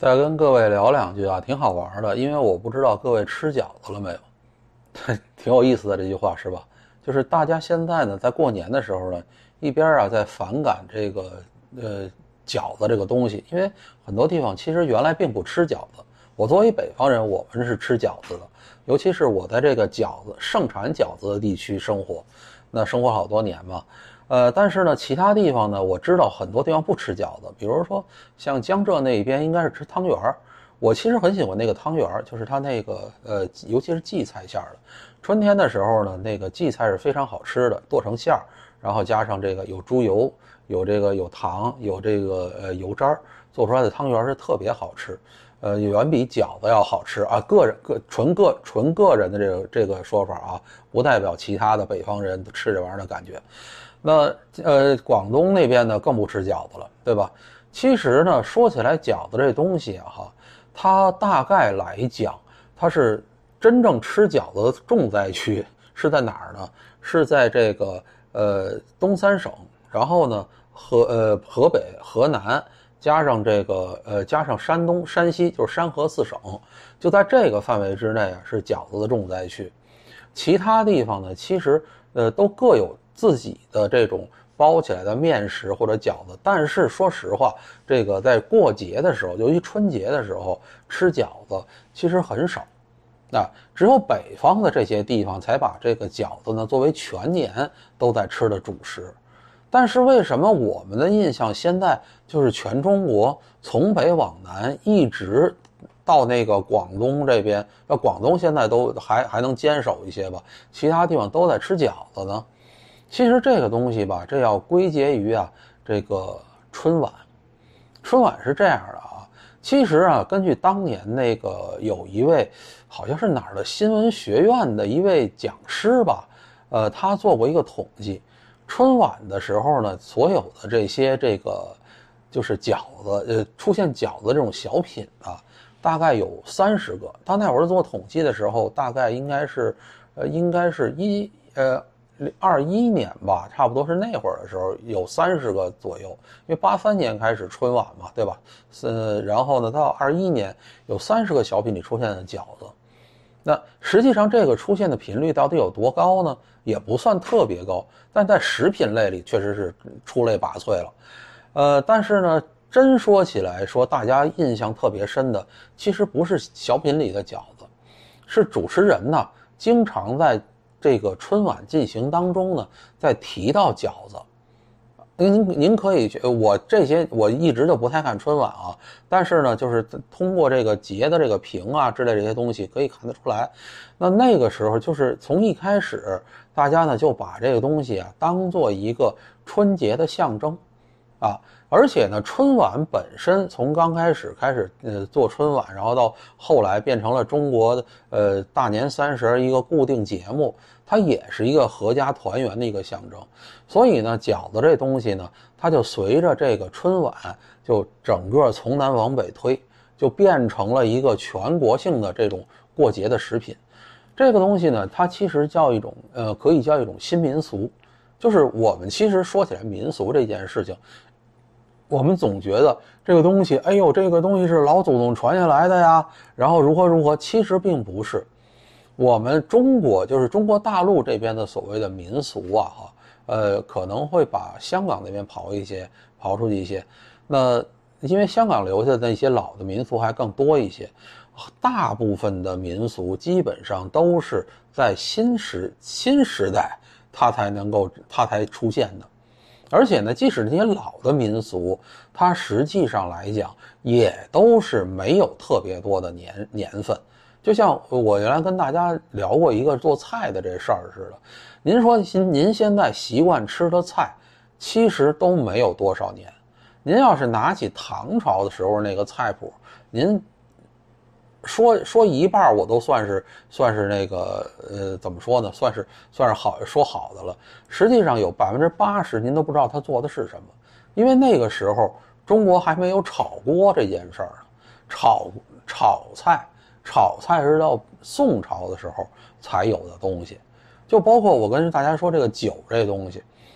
再跟各位聊两句啊，挺好玩的，因为我不知道各位吃饺子了没有，挺有意思的这句话是吧？就是大家现在呢，在过年的时候呢，一边啊在反感这个饺子这个东西，因为很多地方其实原来并不吃饺子。我作为北方人，我们是吃饺子的，尤其是我在这个饺子盛产饺子的地区生活，那生活好多年嘛。但是呢，其他地方呢，我知道很多地方不吃饺子，比如说像江浙那边应该是吃汤圆儿。我其实很喜欢那个汤圆儿，就是它那个尤其是荠菜馅儿的。春天的时候呢，那个荠菜是非常好吃的，剁成馅儿，然后加上这个有猪油，有糖，有这个油渣儿，做出来的汤圆是特别好吃。远比饺子要好吃啊！纯个人的这个说法啊，不代表其他的北方人吃这玩意儿的感觉。那广东那边呢更不吃饺子了，对吧？其实呢，说起来饺子这东西啊，它大概来讲，它是真正吃饺子的重灾区是在哪儿呢？是在这个东三省，然后呢河北、河南。加上这个加上山东、山西，就是山河四省，就在这个范围之内啊，是饺子的重灾区。其他地方呢，其实都各有自己的这种包起来的面食或者饺子，但是说实话，这个在过节的时候，尤其春节的时候吃饺子其实很少。只有北方的这些地方才把这个饺子呢作为全年都在吃的主食。但是为什么我们的印象现在就是全中国从北往南一直到那个广东这边，广东现在都还能坚守一些吧，其他地方都在吃饺子呢？其实这个东西吧，这要归结于这个春晚。春晚是这样的啊，其实根据当年那个有一位好像是哪儿的新闻学院的一位讲师吧，他做过一个统计。春晚的时候呢，所有的这个就是饺子，出现饺子这种小品啊，大概有30个。他那会儿做统计的时候，大概应该是21年吧，差不多是那会儿的时候有30个左右。因为83年开始春晚嘛，对吧？然后呢，到21年有30个小品里出现了饺子。那实际上这个出现的频率到底有多高呢？也不算特别高，但在食品类里确实是出类拔萃了。但是呢，真说起来，说大家印象特别深的，其实不是小品里的饺子，是主持人呢经常在这个春晚进行当中呢，在提到饺子。您可以我一直就不太看春晚啊，但是呢，就是通过这个节的这个评啊之类这些东西可以看得出来。那个时候就是从一开始，大家呢就把这个东西当做一个春节的象征而且呢，春晚本身从刚开始做春晚，然后到后来变成了中国的大年30一个固定节目，它也是一个合家团圆的一个象征。所以呢，饺子这东西呢，它就随着这个春晚就整个从南往北推，就变成了一个全国性的这种过节的食品。这个东西呢，它其实叫一种可以叫一种新民俗。就是我们其实说起来民俗这件事情，我们总觉得这个东西，哎呦，这个东西是老祖宗传下来的呀，然后如何，其实并不是。我们中国就是中国大陆这边的所谓的民俗可能会把香港那边刨出去一些。那因为香港留下的那些老的民俗还更多一些，大部分的民俗基本上都是在新时代它才出现的。而且呢，即使这些老的民俗，它实际上来讲也都是没有特别多的年份。就像我原来跟大家聊过一个做菜的这事儿似的，您说您现在习惯吃的菜，其实都没有多少年。您要是拿起唐朝的时候那个菜谱，您说一半我都算是那个怎么说呢？算是好的了。实际上有80%您都不知道他做的是什么，因为那个时候中国还没有炒锅这件事儿呢。炒菜是到宋朝的时候才有的东西。就包括我跟大家说这个酒这东西，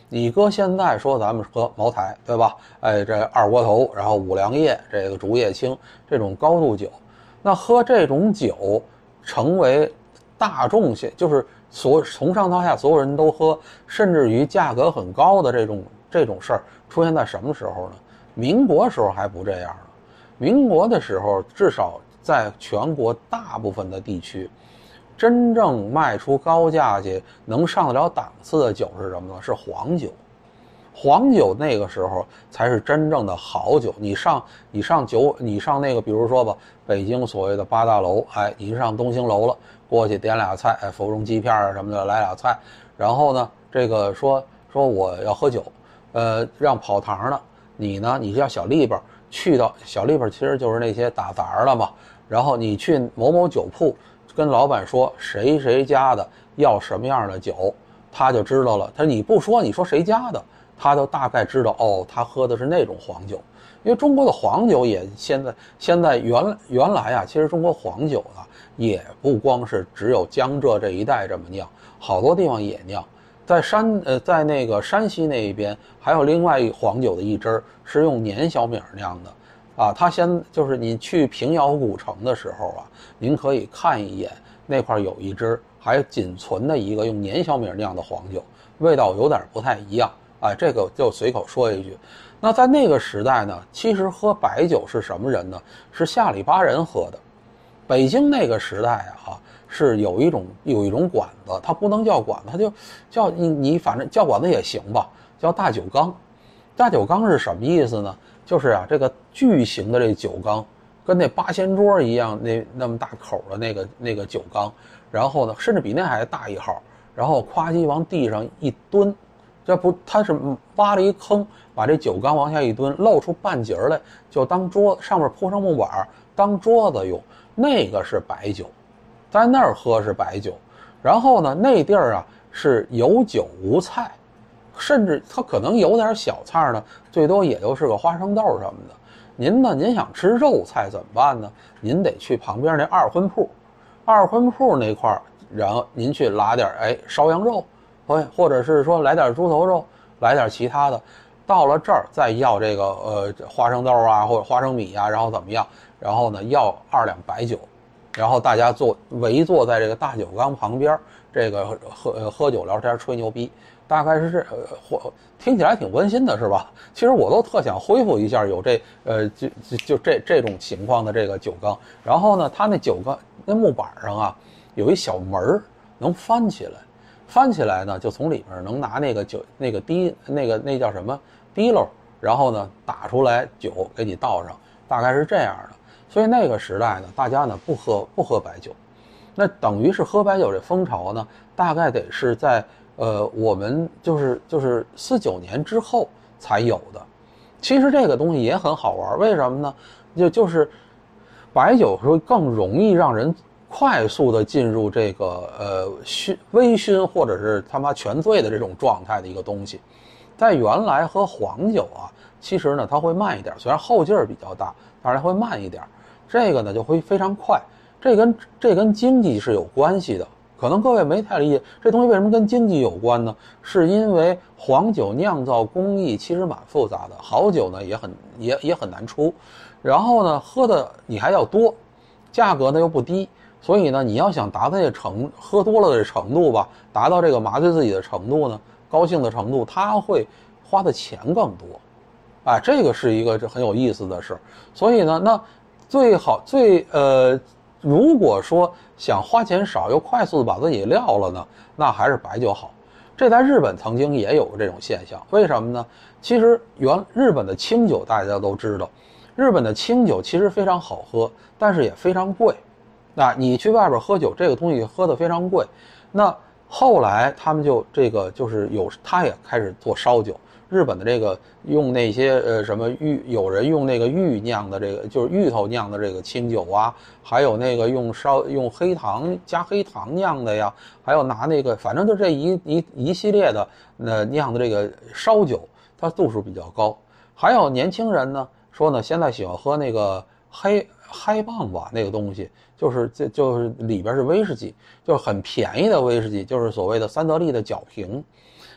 你搁现在说咱们喝茅台，对吧？哎，这二锅头，然后五粮液，这个竹叶青这种高度酒，那喝这种酒成为大众性，就是从上到下所有人都喝，甚至于价格很高的这种事儿出现在什么时候呢？民国时候还不这样呢。民国的时候，至少在全国大部分的地区，真正卖出高价去能上得了档次的酒是什么呢？是黄酒。黄酒那个时候才是真正的好酒。你上那个，比如说吧，北京所谓的八大楼，哎，你上东兴楼了，过去点俩菜，哎，芙蓉鸡片啊什么的，来俩菜，然后呢，这个说我要喝酒，让跑堂的，你呢，你叫小利本，去到小利本其实就是那些打杂的嘛，然后你去某某酒铺。跟老板说谁谁家的要什么样的酒，他就知道了。你不说，你说谁家的，他就大概知道哦，他喝的是那种黄酒。因为中国的黄酒也现在原来啊，其实中国黄酒啊也不光是只有江浙这一带这么酿，好多地方也酿。在那个山西那一边，还有另外一黄酒的一支是用粘小米酿的。啊，它就是你去平遥古城的时候啊，您可以看一眼，那块有一支还仅存的一个用粘小米酿的黄酒，味道有点不太一样啊。这个就随口说一句。那在那个时代呢，其实喝白酒是什么人呢？是下里巴人喝的。北京那个时代啊，是有一种馆子，它不能叫馆子，它就叫你反正叫馆子也行吧，叫大酒缸。大酒缸是什么意思呢？就是啊，这个巨型的这酒缸，跟那八仙桌一样，那么大口的那个酒缸，然后呢，甚至比那还大一号，然后夸叽往地上一蹲，它是挖了一坑，把这酒缸往下一蹲，露出半截来，就当上面铺上木板当桌子用，那个是白酒，在那儿喝是白酒，然后呢，那地儿啊是有酒无菜。甚至它可能有点小菜呢，最多也就是个花生豆什么的。您呢，您想吃肉菜怎么办呢？您得去旁边那二荤铺，二荤铺那块儿，然后您去拉点烧羊肉，或者是说来点猪头肉，来点其他的。到了这儿再要这个花生豆啊或者花生米啊，然后怎么样？然后呢要2两白酒，然后大家围坐在这个大酒缸旁边，这个喝酒聊天吹牛逼。大概是听起来挺温馨的，是吧？其实我都特想恢复一下有这种情况的这个酒缸。然后呢，它那酒缸那木板上啊有一小门能翻起来，翻起来呢就从里面能拿那个那叫什么滴漏，然后呢打出来酒给你倒上，大概是这样的。所以那个时代呢，大家呢不喝白酒，那等于是喝白酒这风潮呢，大概得是在。我们就是49年之后才有的。其实这个东西也很好玩，为什么呢？就是白酒会更容易让人快速的进入这个微醺或者是他妈全醉的这种状态的一个东西。在原来喝黄酒啊，其实呢它会慢一点，虽然后劲儿比较大，但是它会慢一点。这个呢就会非常快，这跟经济是有关系的。可能各位没太理解这东西为什么跟经济有关呢？是因为黄酒酿造工艺其实蛮复杂的，好酒呢也很难出，然后呢喝的你还要多，价格呢又不低，所以呢你要想达到喝多了的程度吧，达到这个麻醉自己的程度呢，高兴的程度，他会花的钱更多，啊，这个是一个很有意思的事。所以呢，那如果说想花钱少又快速的把自己撂了呢，那还是白酒好。这在日本曾经也有这种现象，为什么呢？其实日本的清酒大家都知道，日本的清酒其实非常好喝，但是也非常贵。那你去外边喝酒，这个东西喝得非常贵。那后来他们他也开始做烧酒。日本的这个用那些有人用那个芋酿的这个就是芋头酿的这个清酒啊，还有那个用黑糖加黑糖酿的呀，还有拿那个反正就这一系列的酿的这个烧酒，它度数比较高。还有年轻人呢说呢，现在喜欢喝那个嗨棒吧，那个东西就是里边是威士忌，就是很便宜的威士忌，就是所谓的三得利的角瓶。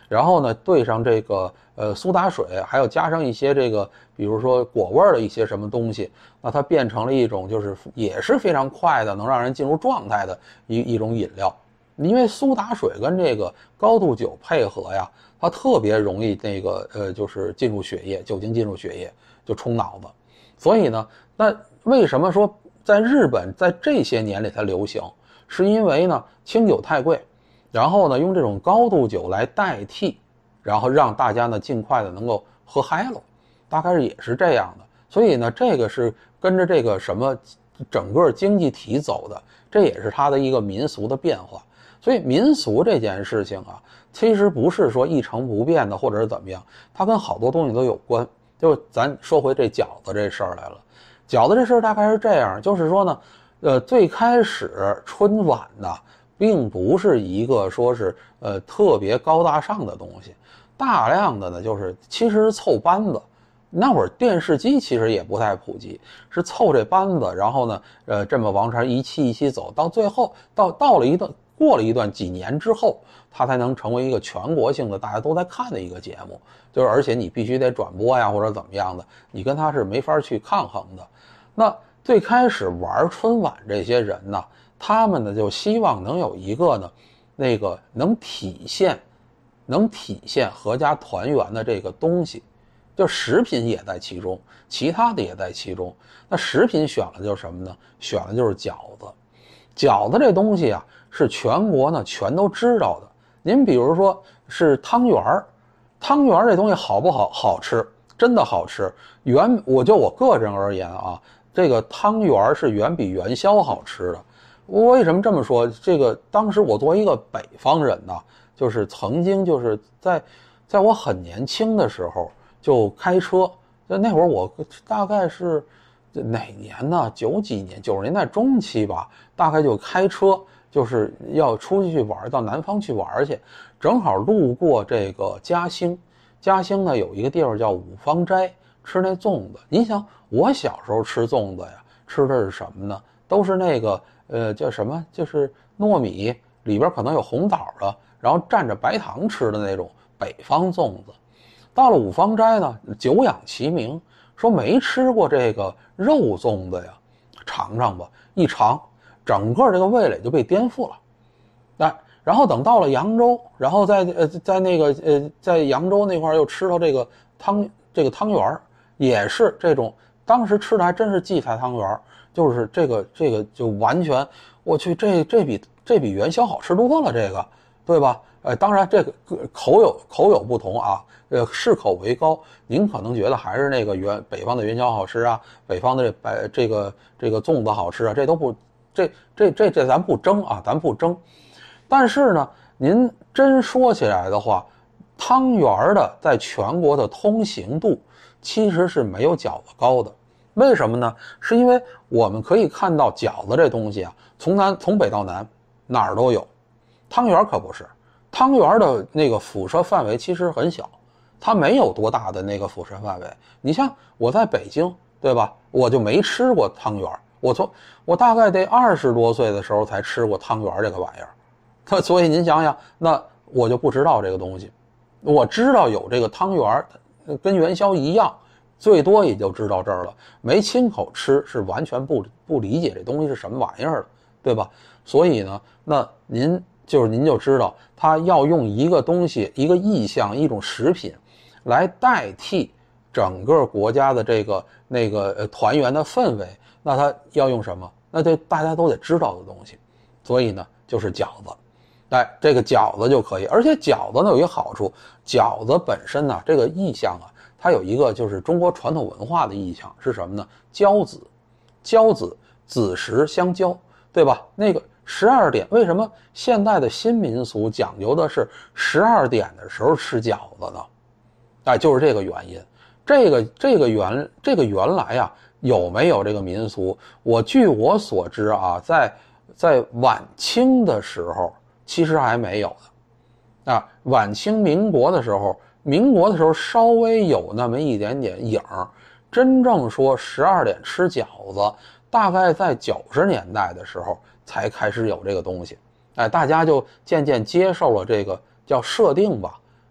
然后呢兑上这个苏打水，还有加上一些这个比如说果味的一些什么东西，那它变成了一种就是也是非常快的能让人进入状态的一种饮料。因为苏打水跟这个高度酒配合呀，它特别容易那个就是进入血液，酒精进入血液就冲脑子。所以呢，那为什么说在日本在这些年里才流行？是因为呢清酒太贵，然后呢用这种高度酒来代替，然后让大家呢尽快的能够喝嗨了，大概也是这样的。所以呢这个是跟着这个什么整个经济体走的，这也是它的一个民俗的变化。所以民俗这件事情啊，其实不是说一成不变的，或者是怎么样，它跟好多东西都有关。就咱说回这饺子这事儿来了，饺子这事儿大概是这样，就是说呢，最开始春晚呢，并不是一个说是特别高大上的东西，大量的呢就是其实是凑班子。那会儿电视机其实也不太普及，是凑这班子，然后呢，这么往上一期一期走，到最后过了一段几年之后，它才能成为一个全国性的大家都在看的一个节目，就是而且你必须得转播呀或者怎么样的，你跟它是没法去抗衡的。那最开始玩春晚这些人呢，他们呢就希望能有一个呢，那个能体现合家团圆的这个东西，就食品也在其中，其他的也在其中。那食品选了就是什么呢？选了就是饺子。饺子这东西啊，是全国呢全都知道的。您比如说是汤圆儿，汤圆儿这东西好不好？好吃，真的好吃。我个人而言啊，这个汤圆儿是远比元宵好吃的。我为什么这么说？这个当时我作为一个北方人呢，就是曾经就是在我很年轻的时候就开车，就那会儿我大概是哪年呢？90几年，90年代中期吧，大概就开车，就是要出去玩，到南方去玩去，正好路过这个嘉兴。嘉兴呢有一个地方叫五芳斋，吃那粽子。你想我小时候吃粽子呀，吃的是什么呢？都是那个叫什么，就是糯米里边可能有红枣的，然后蘸着白糖吃的那种北方粽子。到了五芳斋呢，久仰其名，说没吃过这个肉粽子呀，尝尝吧。一尝，整个这个味蕾就被颠覆了。然后等到了扬州，然后在扬州那块又吃到这个汤圆，也是这种，当时吃的还真是荠菜汤圆，就是这个就完全，我去这比元宵好吃多了，这个对吧？当然这个口有不同啊，适口为高。您可能觉得还是那个北方的元宵好吃啊，北方的这个粽子好吃啊，这都不这咱不争啊，咱不争。但是呢，您真说起来的话，汤圆的在全国的通行度其实是没有饺子高的。为什么呢？是因为我们可以看到饺子这东西啊，从北到南哪儿都有，汤圆可不是。汤圆的那个辐射范围其实很小，它没有多大的那个辐射范围。你像我在北京，对吧？我就没吃过汤圆，我大概得20多岁的时候才吃过汤圆这个玩意儿。所以您想想，那我就不知道这个东西。我知道有这个汤圆，跟元宵一样，最多也就知道这儿了。没亲口吃，是完全不理解这东西是什么玩意儿的，对吧？所以呢，那您就知道，他要用一个东西、一个意象、一种食品，来代替整个国家的这个团圆的氛围。那他要用什么？那这大家都得知道的东西。所以呢，就是饺子。这个饺子就可以，而且饺子呢有一个好处，饺子本身呢这个意象啊，它有一个就是中国传统文化的意象是什么呢？交子，子时相交，对吧？那个12点，为什么现代的新民俗讲究的是12点的时候吃饺子呢？就是这个原因。这个原来啊有没有这个民俗？据我所知啊，在晚清的时候。其实还没有的，晚清民国的时候稍微有那么一点点影儿。真正说12点吃饺子，大概在90年代的时候才开始有这个东西。大家就渐渐接受了这个叫设定吧，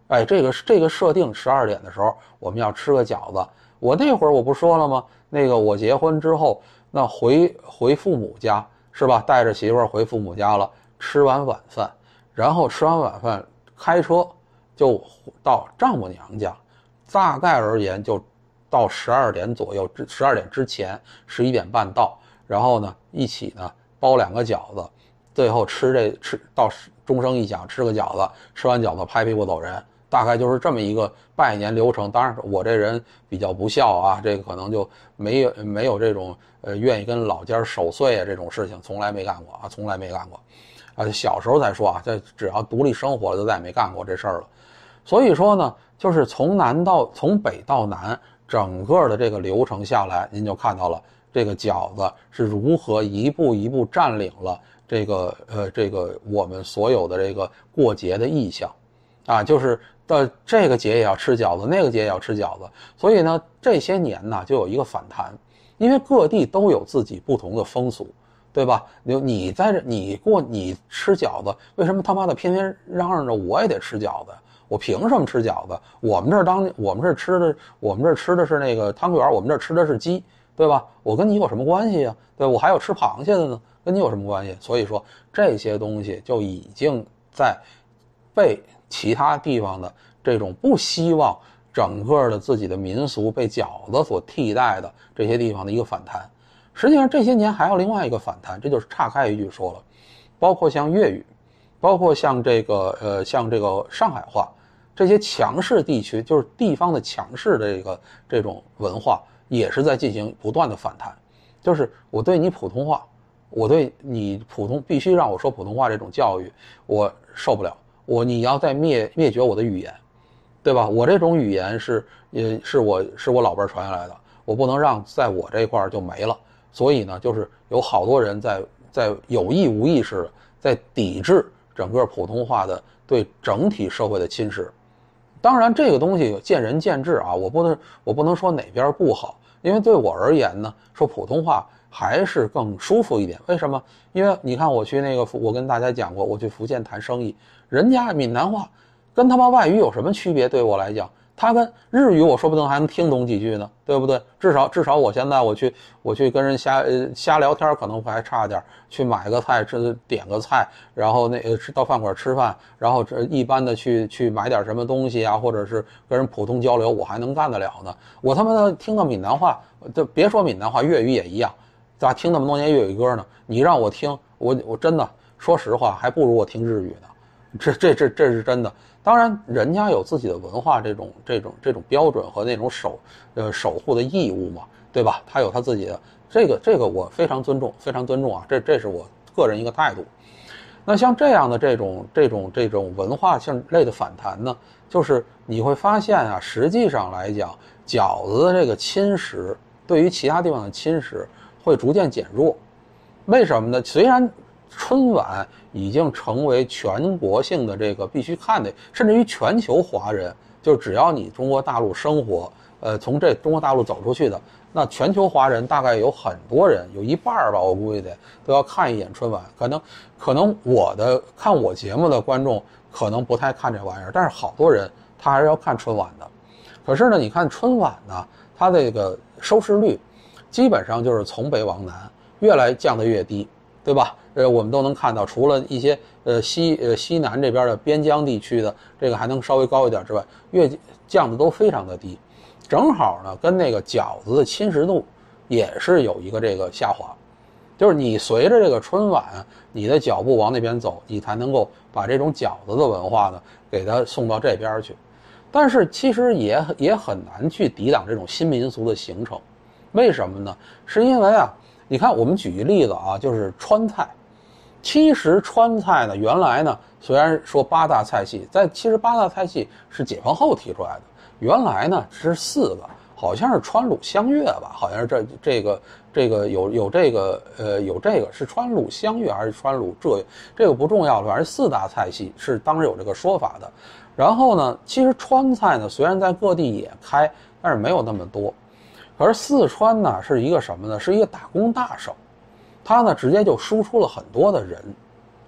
哎，这个设定12点的时候我们要吃个饺子。我那会儿我不说了吗？那个我结婚之后，那回父母家是吧？带着媳妇儿回父母家了，吃完晚饭，然后吃完晚饭开车就到丈母娘家，大概而言就到12点左右，12点之前11点半到，然后呢一起呢包2个饺子，最后吃到钟声一响吃个饺子，吃完饺子拍屁股走人。大概就是这么一个拜年流程。当然我这人比较不孝啊，这个可能就没有这种愿意跟老家守岁啊这种事情，从来没干过啊，从来没干过啊。小时候再说啊，这只要独立生活就再也没干过这事儿了。所以说呢，就是从北到南整个的这个流程下来，您就看到了这个饺子是如何一步一步占领了这个我们所有的这个过节的意象啊，就是这个节也要吃饺子，那个节也要吃饺子。所以呢，这些年呢就有一个反弹，因为各地都有自己不同的风俗，对吧？你在这你吃饺子，为什么他妈的偏偏嚷嚷着我也得吃饺子？我凭什么吃饺子？我们这儿吃的是那个汤圆，我们这儿吃的是鸡，对吧？我跟你有什么关系啊？对，我还有吃螃蟹的呢，跟你有什么关系？所以说这些东西就已经在被其他地方的这种不希望整个的自己的民俗被饺子所替代的这些地方的一个反弹。实际上这些年还有另外一个反弹，这就是岔开一句说了，包括像粤语，包括像这个上海话，这些强势地区，就是地方的强势的这种文化，也是在进行不断的反弹。就是我对你普通话，我对你必须让我说普通话这种教育，我受不了。你要再灭绝我的语言，对吧？我这种语言是我老辈传下来的，我不能让在我这块就没了。所以呢，就是有好多人在有意无意识的在抵制整个普通话的对整体社会的侵蚀。当然，这个东西见仁见智啊，我不能说哪边不好，因为对我而言呢，说普通话还是更舒服一点。为什么？因为你看我去我跟大家讲过，我去福建谈生意，人家闽南话跟他妈外语有什么区别？对我来讲，他跟日语我说不定还能听懂几句呢，对不对？至少我现在我去跟人瞎聊天，可能还差点，去买个菜点个菜，然后到饭馆吃饭，然后一般的去买点什么东西啊，或者是跟人普通交流，我还能干得了呢。我他妈的听到闽南话，就别说闽南话，粤语也一样。咋听那么多年粤语歌呢？你让我听，我真的说实话，还不如我听日语呢。这是真的。当然，人家有自己的文化这种标准和那种守护的义务嘛，对吧？他有他自己的这个我非常尊重，非常尊重啊。这是我个人一个态度。那像这样的这种文化性类的反弹呢，就是你会发现啊，实际上来讲，饺子的这个侵蚀对于其他地方的侵蚀会逐渐减弱。为什么呢？虽然春晚已经成为全国性的这个必须看的，甚至于全球华人，就是只要你中国大陆生活，从这中国大陆走出去的，那全球华人大概有很多人，有一半吧，我估计都要看一眼春晚。可能看我节目的观众可能不太看这玩意儿，但是好多人他还是要看春晚的。可是呢，你看春晚呢，它这个收视率基本上就是从北往南越来降得越低，对吧？我们都能看到，除了一些西南这边的边疆地区的这个还能稍微高一点之外，越降的都非常的低。正好呢，跟那个饺子的侵蚀度也是有一个这个下滑，就是你随着这个春晚，你的脚步往那边走，你才能够把这种饺子的文化呢给它送到这边去。但是其实也很难去抵挡这种新民俗的形成。为什么呢？是因为啊，你看我们举一例子啊，就是川菜。其实川菜呢，原来呢虽然说8大菜系，其实8大菜系是解放后提出来的，原来呢是4个，好像是川鲁湘粤吧，好像是这个有这个是川鲁湘粤还是川鲁浙粤，这个不重要了，反正4大菜系是当时有这个说法的。然后呢，其实川菜呢虽然在各地也开，但是没有那么多。可是四川呢是一个什么呢？是一个打工大省。他呢直接就输出了很多的人，对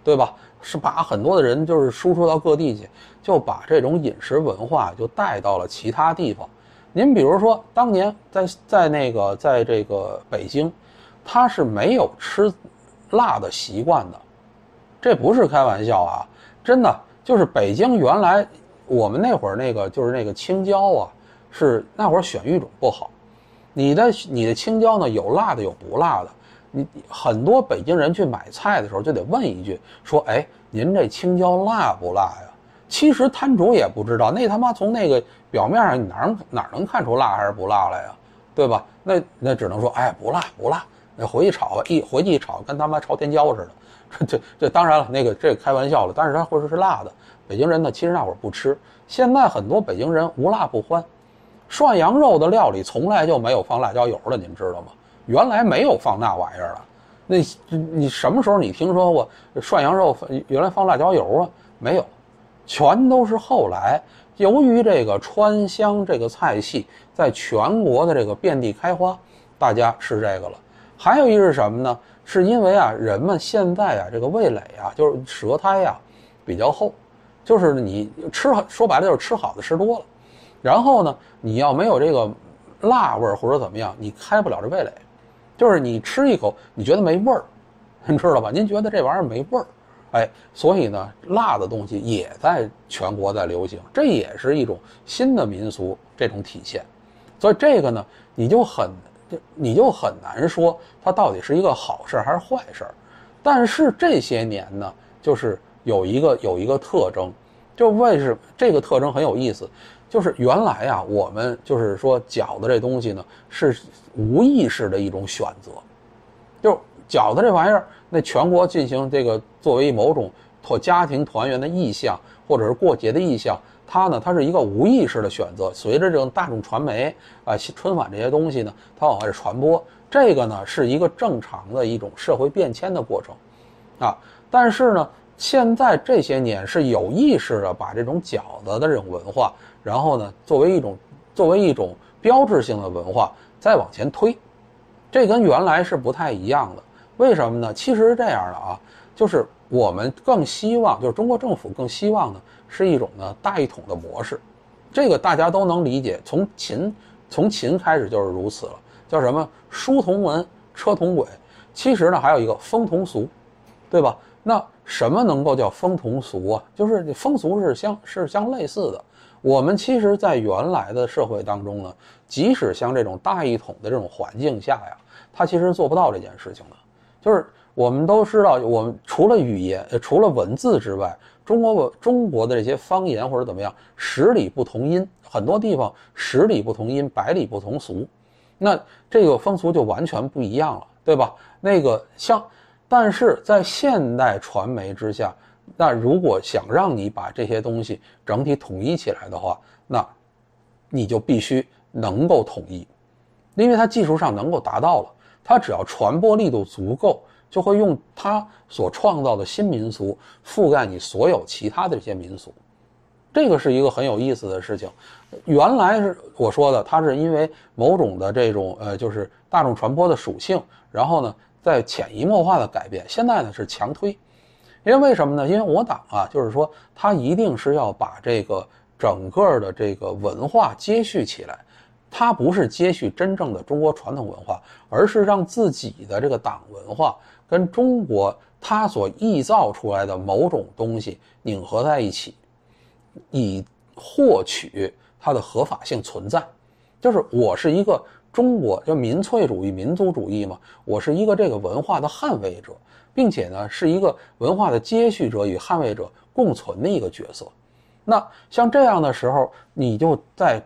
对吧？是把很多的人就是输出到各地去，就把这种饮食文化就带到了其他地方。您比如说，当年在这个北京，他是没有吃辣的习惯的，这不是开玩笑啊，真的就是北京原来我们那会儿就是那个青椒啊，是那会儿选育种不好，你的青椒呢有辣的有不辣的，你很多北京人去买菜的时候就得问一句，说哎，您这青椒辣不辣呀？其实摊主也不知道，那他妈从那个表面上你哪能看出辣还是不辣来呀？对吧？那只能说哎不辣不辣，那回去炒吧，回去一炒跟他妈朝天椒似的。这当然了，这开玩笑了，但是它会是辣的。北京人呢，其实那会儿不吃，现在很多北京人无辣不欢。涮羊肉的料理从来就没有放辣椒油的，您知道吗？原来没有放那玩意儿的。你什么时候你听说过涮羊肉原来放辣椒油啊？没有，全都是后来由于这个川湘这个菜系在全国的这个遍地开花，大家吃这个了。还有一是什么呢？是因为啊，人们现在啊这个味蕾啊，就是舌苔啊比较厚，就是你说白了就是吃好的吃多了，然后呢，你要没有这个辣味或者怎么样，你开不了这味蕾，就是你吃一口你觉得没味儿，您知道吧？您觉得这玩意儿没味儿，哎，所以呢，辣的东西也在全国在流行，这也是一种新的民俗这种体现，所以这个呢，你就很难说它到底是一个好事还是坏事。但是这些年呢，就是有一个特征，就为什么这个特征很有意思，就是原来啊，我们就是说饺子这东西呢是无意识的一种选择，就饺子这玩意儿，那全国进行这个作为某种家庭团圆的意象，或者是过节的意象，它是一个无意识的选择。随着这种大众传媒啊、春晚这些东西呢，它往外传播，这个呢是一个正常的一种社会变迁的过程，啊，但是呢，现在这些年是有意识的把这种饺子的这种文化，然后呢作为一种标志性的文化再往前推，这跟原来是不太一样的。为什么呢？其实是这样的啊，就是我们更希望，就是中国政府更希望呢是一种呢大一统的模式，这个大家都能理解。从秦开始就是如此了，叫什么书同文，车同轨。其实呢还有一个风同俗，对吧？那什么能够叫风同俗啊？就是风俗是相类似的。我们其实在原来的社会当中呢，即使像这种大一统的这种环境下呀，它其实做不到这件事情的。就是我们都知道，我们除了语言除了文字之外，中国的这些方言或者怎么样，十里不同音，很多地方十里不同音，百里不同俗，那这个风俗就完全不一样了，对吧？但是在现代传媒之下，那如果想让你把这些东西整体统一起来的话，那你就必须能够统一，因为它技术上能够达到了，它只要传播力度足够，就会用它所创造的新民俗覆盖你所有其他的这些民俗。这个是一个很有意思的事情。原来是我说的，它是因为某种的这种就是大众传播的属性，然后呢在潜移默化的改变。现在呢是强推，因为什么呢？因为我党啊，就是说它一定是要把这个整个的这个文化接续起来，它不是接续真正的中国传统文化，而是让自己的这个党文化跟中国它所臆造出来的某种东西拧合在一起，以获取它的合法性存在。就是我是一个中国叫民粹主义民族主义嘛，我是一个这个文化的捍卫者，并且呢是一个文化的接续者与捍卫者共存的一个角色。那像这样的时候，你就在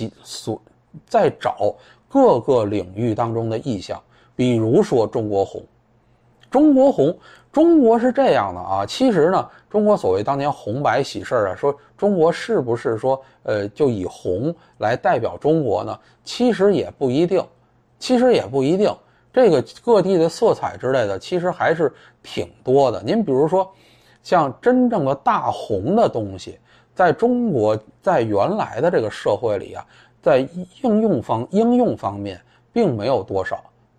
找各个领域当中的意象，比如说中国红。中国是这样的啊，其实呢，中国所谓当年红白喜事啊，说中国是不是说就以红来代表中国呢？其实也不一定，这个各地的色彩之类的，其实还是挺多的。您比如说，像真正的大红的东西，在中国在原来的这个社会里啊，在应用方面并没有多少。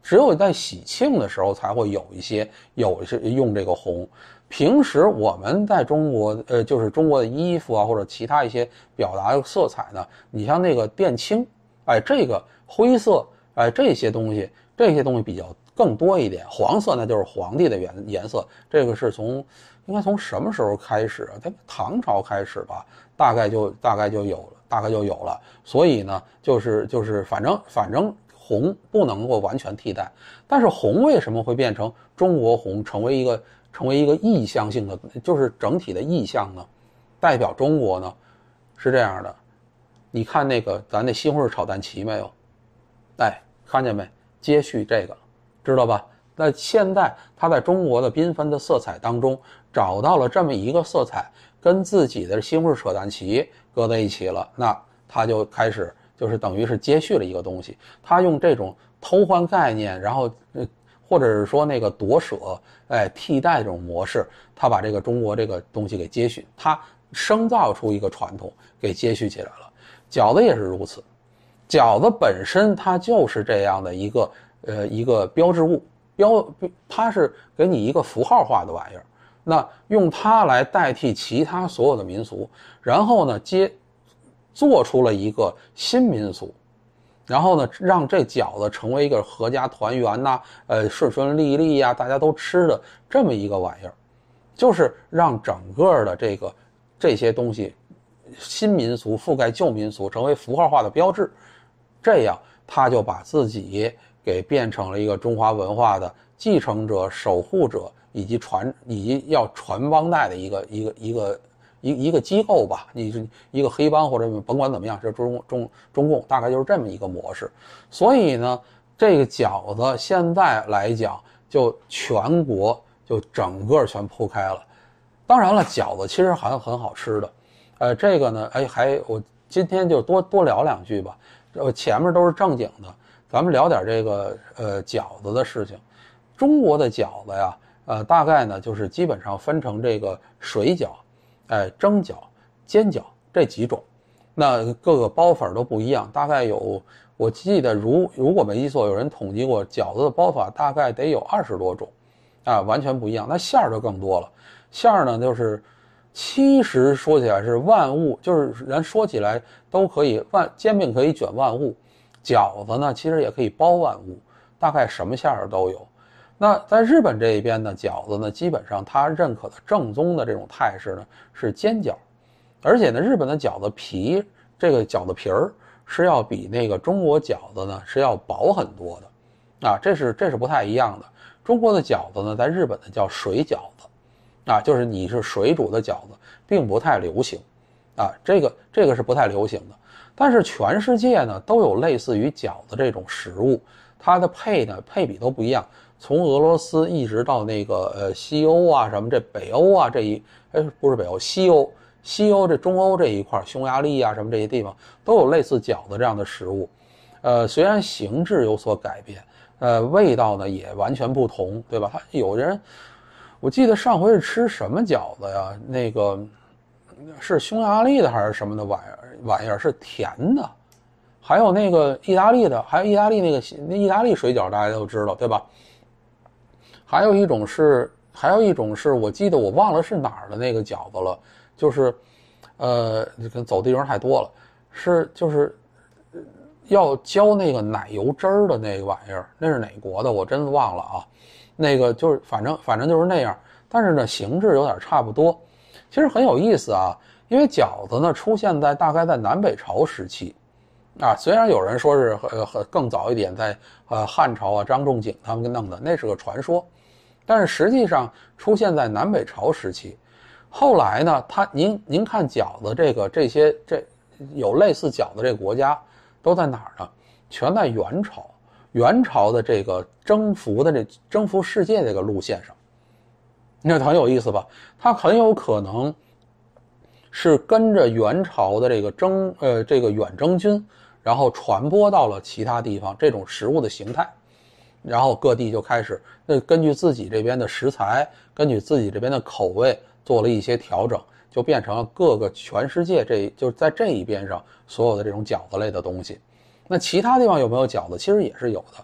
只有在喜庆的时候才会有一些用这个红。平时我们在中国，就是中国的衣服啊，或者其他一些表达的色彩呢，你像那个靛青，哎，这个灰色，哎，这些东西比较更多一点。黄色那就是皇帝的颜色，这个是应该从什么时候开始啊？在唐朝开始吧，大概就有了。所以呢，就是反正红不能够完全替代，但是红为什么会变成中国红，成为一个意象性的，就是整体的意象呢？代表中国呢？是这样的，你看那个咱那西红柿炒蛋旗没有？哎，看见没？接续这个，知道吧？那现在他在中国的缤纷的色彩当中找到了这么一个色彩，跟自己的西红柿炒蛋旗搁在一起了，那他就开始就是等于是接续了一个东西。他用这种偷换概念，然后或者是说那个夺舍，哎，替代这种模式，他把这个中国这个东西给接续，他生造出一个传统给接续起来了。饺子也是如此，饺子本身它就是这样的一个标志物，它是给你一个符号化的玩意儿，那用它来代替其他所有的民俗，然后呢做出了一个新民俗，然后呢让这饺子成为一个合家团圆呐，顺顺利利呀，大家都吃的这么一个玩意儿，就是让整个的这些东西新民俗覆盖旧民俗，成为符号化的标志，这样他就把自己给变成了一个中华文化的继承者、守护者，以及要传帮带的一个机构吧，你是一个黑帮或者甭管怎么样，这中共大概就是这么一个模式。所以呢，这个饺子现在来讲，就全国就整个全铺开了。当然了，饺子其实还很好吃的，这个呢，我今天就多聊两句吧。前面都是正经的，咱们聊点这个饺子的事情。中国的饺子呀，大概呢就是基本上分成这个水饺、蒸饺、煎饺这几种。那各个包法都不一样，大概有，我记得如果没记错，有人统计过饺子的包法大概得有20多种，完全不一样。那馅儿就更多了，馅儿呢就是其实说起来是万物，就是人说起来都可以，煎饼可以卷万物，饺子呢其实也可以包万物，大概什么馅儿都有。那在日本这一边呢，饺子呢基本上他认可的正宗的这种态势呢是煎饺，而且呢日本的饺子皮，这个饺子皮儿是要比那个中国饺子呢是要薄很多的，这是不太一样的。中国的饺子呢在日本呢叫水饺子，就是你是水煮的饺子，并不太流行，这个是不太流行的。但是全世界呢都有类似于饺子这种食物，它的配比都不一样。从俄罗斯一直到那个西欧啊，什么这北欧啊，不是北欧，西欧这中欧这一块，匈牙利啊什么这些地方都有类似饺子这样的食物。虽然形制有所改变，味道呢也完全不同，对吧？有人，我记得上回是吃什么饺子呀？那个是匈牙利的还是什么的玩意儿是甜的，还有那个意大利的，还有意大利那意大利水饺大家都知道，对吧？还有一种是我记得我忘了是哪儿的那个饺子了，就是跟走地方太多了，就是要浇那个奶油汁儿的那个玩意儿，那是哪国的我真忘了啊。那个就是反正就是那样，但是呢形制有点差不多。其实很有意思啊，因为饺子呢出现在大概在南北朝时期，虽然有人说是更早一点，在汉朝啊张仲景他们弄的，那是个传说。但是实际上出现在南北朝时期，后来呢，您看饺子这有类似饺子这个国家都在哪儿呢？全在元朝，元朝的这个征服世界这个路线上，那很有意思吧？它很有可能是跟着元朝的这个远征军，然后传播到了其他地方这种食物的形态。然后各地就开始根据自己这边的食材，根据自己这边的口味做了一些调整，就变成了各个全世界就在这一边上所有的这种饺子类的东西。那其他地方有没有饺子？其实也是有的。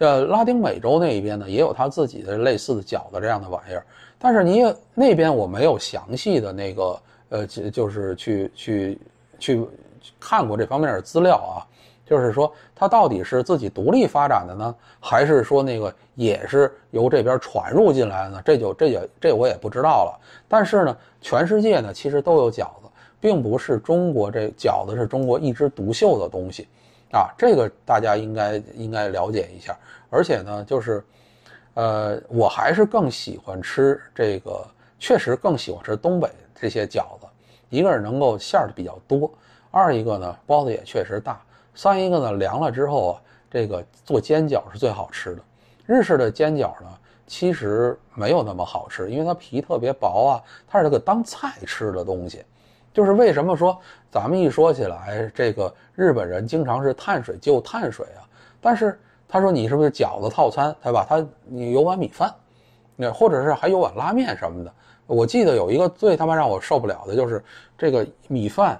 拉丁美洲那一边呢，也有它自己的类似的饺子这样的玩意儿，但是你那边我没有详细的那个就是去看过这方面的资料啊，就是说它到底是自己独立发展的呢，还是说那个也是由这边传入进来的呢？这我也不知道了。但是呢，全世界呢其实都有饺子，并不是中国这饺子是中国一枝独秀的东西。啊，这个大家应该了解一下，而且呢，就是，我还是更喜欢吃这个，确实更喜欢吃东北这些饺子。一个是能够馅儿的比较多，二一个呢包子也确实大，三一个呢凉了之后啊，这个做煎饺是最好吃的。日式的煎饺呢，其实没有那么好吃，因为它皮特别薄啊，它是个当菜吃的东西。就是为什么说咱们一说起来，这个日本人经常是碳水就碳水啊，但是他说你是不是饺子套餐，对吧？你有碗米饭，或者是还有碗拉面什么的。我记得有一个最他妈让我受不了的就是这个米饭，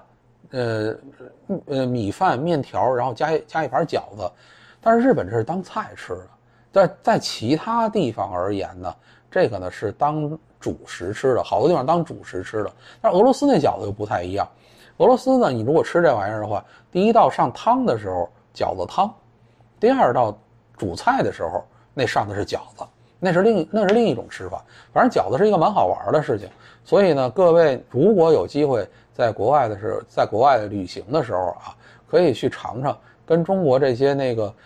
米饭面条，然后加一盘饺子，但是日本这是当菜吃的，在其他地方而言呢，这个呢是当主食吃的，好多地方当主食吃的，但是俄罗斯那饺子又不太一样。俄罗斯呢，你如果吃这玩意儿的话，第一道上汤的时候饺子汤，第二道主菜的时候那上的是饺子，那是另一种吃法。反正饺子是一个蛮好玩的事情，所以呢，各位如果有机会在国外旅行的时候啊，可以去尝尝跟中国这些那个，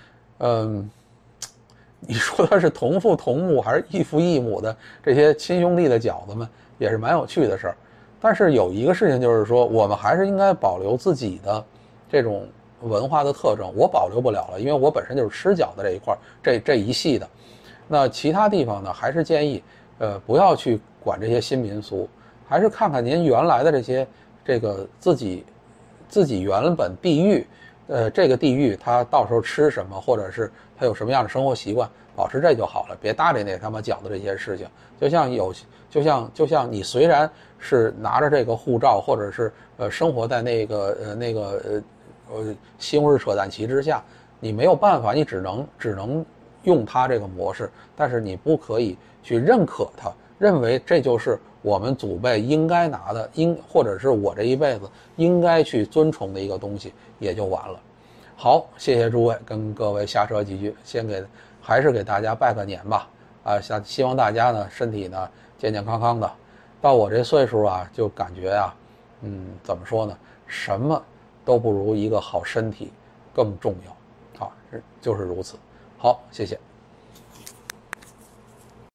你说他是同父同母还是异父异母的这些亲兄弟的饺子们，也是蛮有趣的事儿。但是有一个事情就是说，我们还是应该保留自己的这种文化的特征。我保留不了了，因为我本身就是吃饺子这一块这一系的。那其他地方呢，还是建议不要去管这些新民俗，还是看看您原来的这个自己原本地域。这个地域他到时候吃什么，或者是他有什么样的生活习惯，保持这就好了，别搭理那他妈饺子这些事情。就像你虽然是拿着这个护照，或者是生活在那个西红柿扯淡旗之下，你没有办法，你只能用它这个模式，但是你不可以去认可它，认为这就是我们祖辈应该拿的，或者是我这一辈子应该去尊崇的一个东西，也就完了。好，谢谢诸位，跟各位瞎扯几句，还是给大家拜个年吧。希望大家呢身体呢健健康康的。到我这岁数啊，就感觉啊，怎么说呢，什么都不如一个好身体更重要啊，就是如此。好，谢谢。